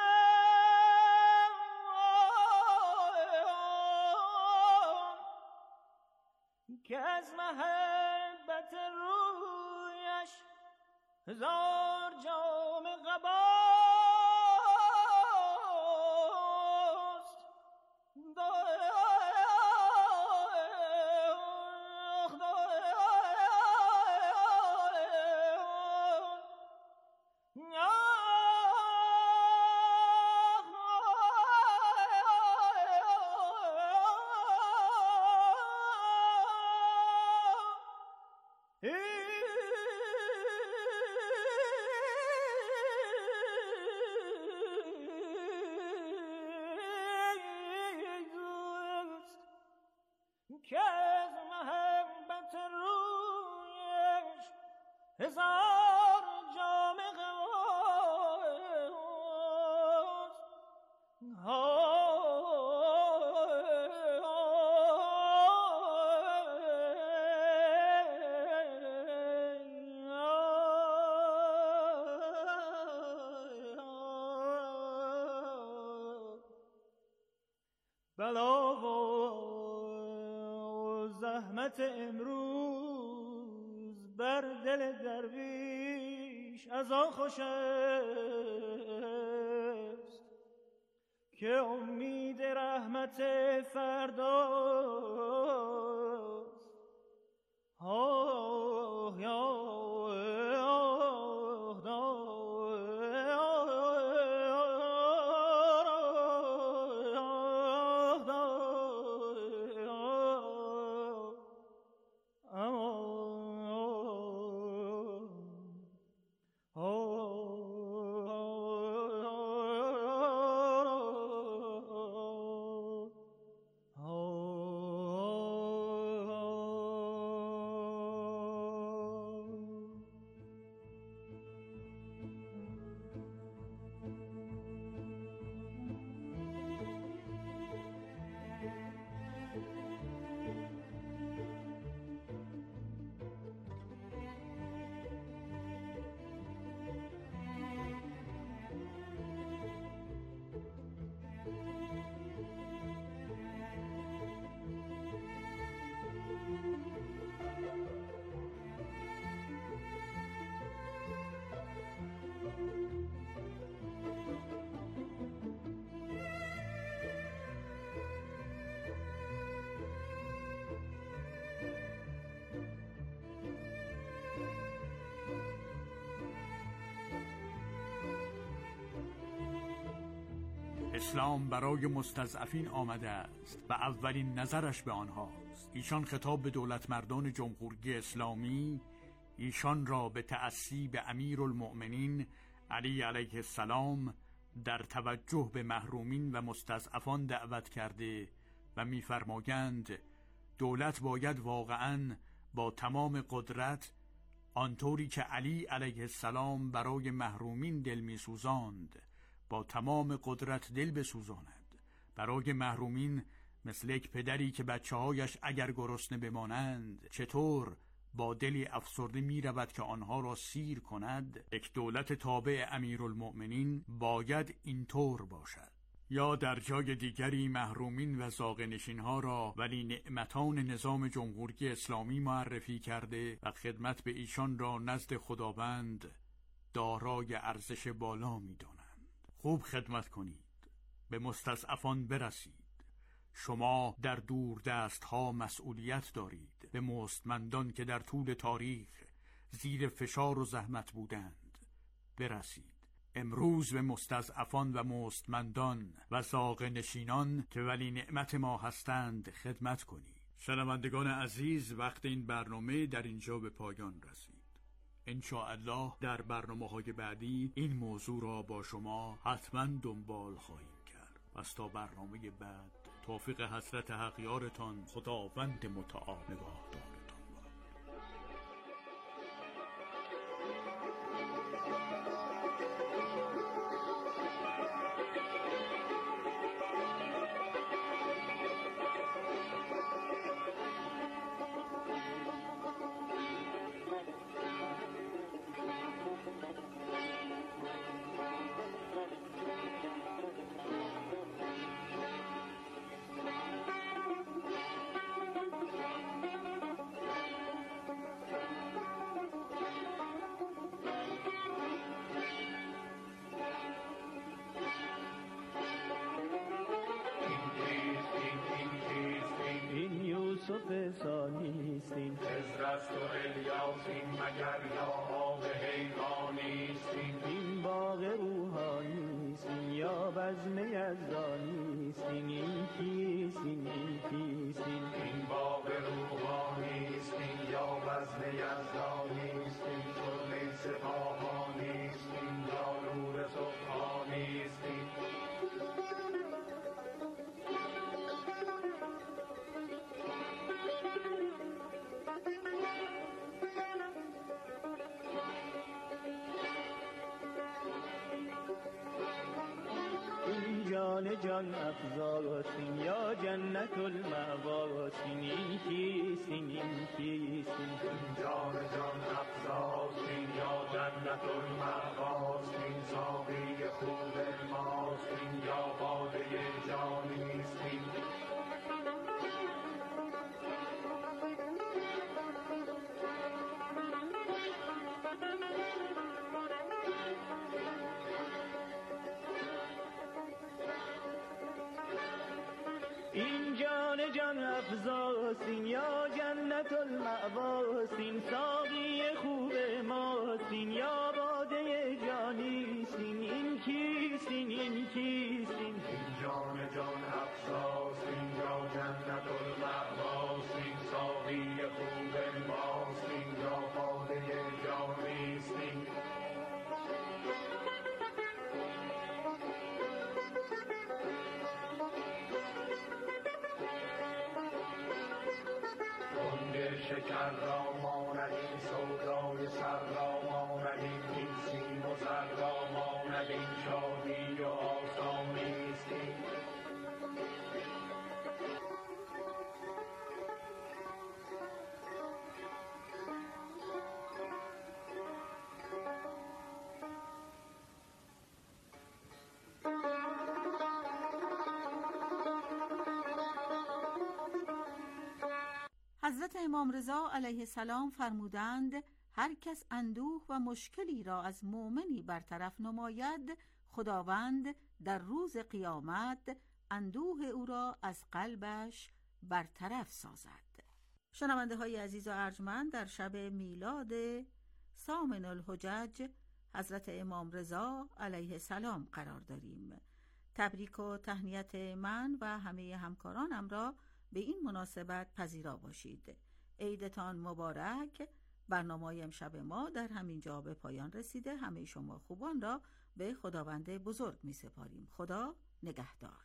که از محبت رویش هزار جام قباست. که از محبت رویش هزار جام قباست. بلا و زحمت امروز بر دل درویش از آن خوش است که امید رحمت فرداست. آه یا Oh اسلام برای مستضعفین آمده است و اولین نظرش به آنهاست. ایشان خطاب به دولت مردان جمهوری اسلامی ایشان را به تأسی به امیرالمؤمنین علی علیه السلام در توجه به محرومین و مستضعفان دعوت کرده و می‌فرمایند دولت باید واقعاً با تمام قدرت آنطوری که علی علیه السلام برای محرومین دل می‌سوزاند با تمام قدرت دل بسوزاند. برای محرومین مثل یک پدری که بچه‌هایش اگر گرسنه بمانند چطور با دلی افسرده می رود که آنها را سیر کند، یک دولت تابع امیرالمؤمنین باید اینطور باشد. یا در جای دیگری محرومین و زاغه‌نشین ها را ولی نعمتان نظام جمهوری اسلامی معرفی کرده و خدمت به ایشان را نزد خداوند دارای ارزش بالا می دانند. خوب خدمت کنید، به مستضعفان برسید. شما در دور دست ها مسئولیت دارید. به مستمندان که در طول تاریخ زیر فشار و زحمت بودند برسید. امروز به مستضعفان و مستمندان و زاغه نشینان که ولی نعمت ما هستند خدمت کنید. شنوندگان عزیز، وقت این برنامه در اینجا به پایان رسید. انشاءالله در برنامه های بعدی این موضوع را با شما حتما دنبال خواهیم کرد. پس تا برنامه بعد، توفیق حضرت حقیارتان خداوند متعال نگهدار. یوسف ثانیستیم، خضر است و الیاسیم، مگر یا آب حیوانیستیم. این باغ روحانیستیم یا بزم یزدانیستیم. این کیستیم این کیستیم این باغ روحانیستیم یا بزم یزدانیستیم. شغل سپاهانیستیم یا نور سبحانیستیم. جان جان افزاسین یا جنت المأواسین. این کیستین این کیستین جان جان افزاسین یا جنت المأواسین. ساقی خوب ماستین یا باده جانیستین. این جان جان افزاسین یا جنت المأواسین. ساقی خوب ماستین یا باده جانیستین. این کیستین این کیستین این جان جان افزاسین یا جنت المأواسین. ساقی خوب ماستین یا باده جانیستین. شکر را ماند این سودای سر را ماند این این سیم و زر را ماند این شادی و آسانیستی. حضرت امام رضا علیه السلام فرمودند هر کس اندوه و مشکلی را از مؤمنی برطرف نماید، خداوند در روز قیامت اندوه او را از قلبش برطرف سازد. شنونده های عزیز و ارجمند، در شب میلاد ثامن الحجج حضرت امام رضا علیه السلام قرار داریم. تبریک و تهنیت من و همه همکارانم را به این مناسبت پذیرا باشید. عیدتان مبارک. برنامه امشب ما در همین جا به پایان رسیده. همه شما خوبان را به خداوند بزرگ می سپاریم. خدا نگهدار.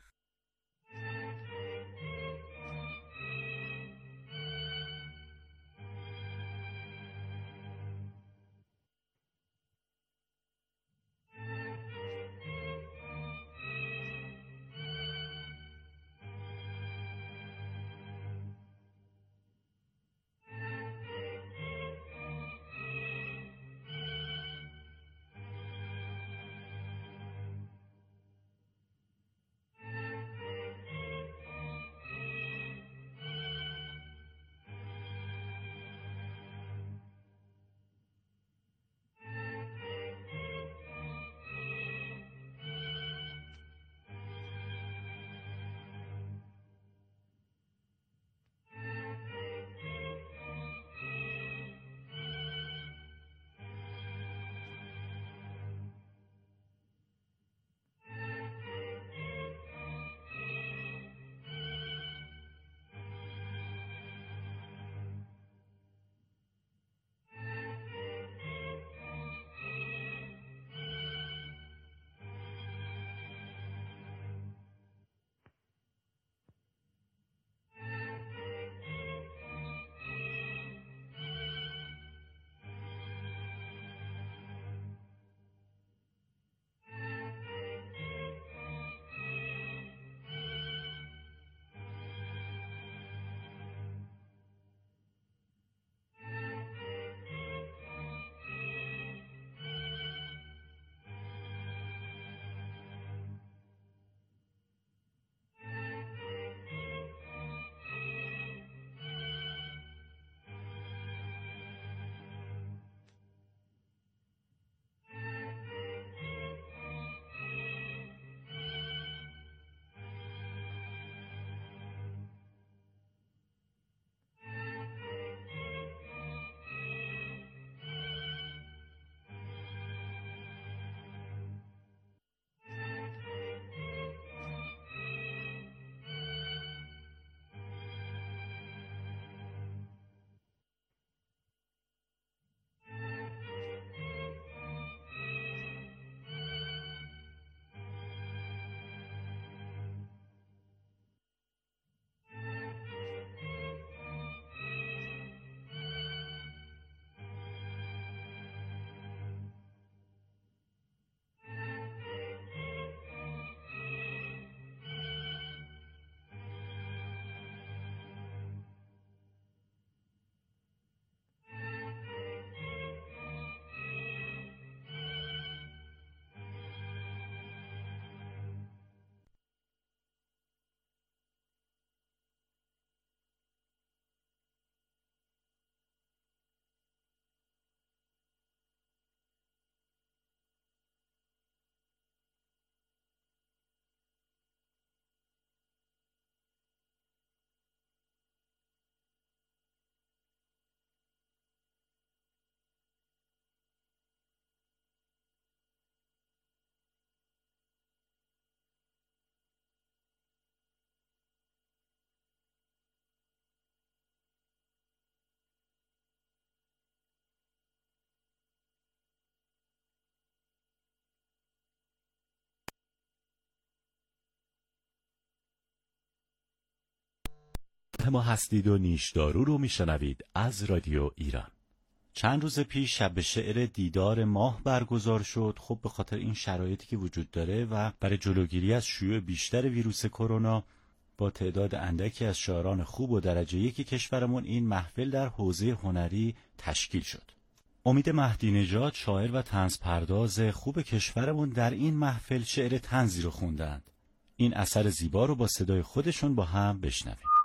ما هستید و نیشدارو رو میشنوید از رادیو ایران. چند روز پیش شب شعر دیدار ماه برگزار شد. خب به خاطر این شرایطی که وجود داره و برای جلوگیری از شیوع بیشتر ویروس کرونا با تعداد اندکی از شاعران خوب و درجه یکی کشورمون این محفل در حوزه هنری تشکیل شد. امید مهدی نژاد شاعر و طنز پرداز خوب کشورمون در این محفل شعر طنزی رو خوندند. این اثر زیبا رو با صدای خودشون با هم بشنویم.